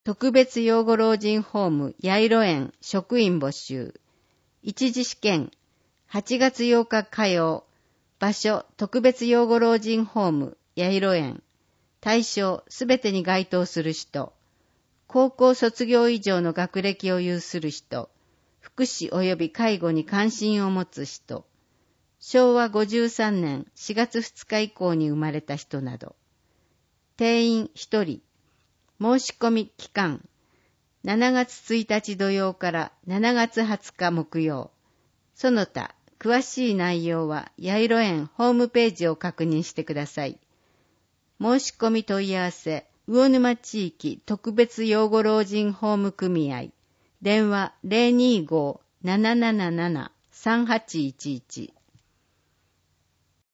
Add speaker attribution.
Speaker 1: 特別養護老人ホーム八色園職員募集。一次試験8月8日火曜。場所特別養護老人ホーム八色園。対象すべてに該当する人。高校卒業以上の学歴を有する人。福祉及び介護に関心を持つ人。昭和53年4月2日以降に生まれた人など。定員1人。申し込み期間。7月1日土曜から7月20日木曜。その他、詳しい内容は八色園ホームページを確認してください。申し込み問い合わせ、魚沼地域特別養護老人ホーム組合。電話 025-777-3811